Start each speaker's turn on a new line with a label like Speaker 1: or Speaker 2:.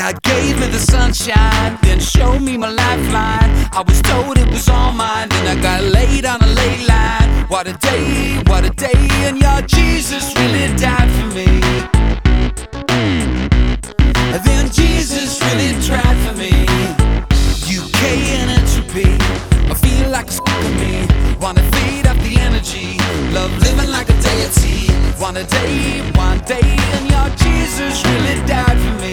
Speaker 1: God gave me the sunshine, then showed me my lifeline. I was told it was all mine, then I got laid on a ley line. What a day, and your Jesus really died for me. And then Jesus really tried for me. UK and entropy, I feel like a of me. Wanna feed up the energy, love living like a deity. One day, and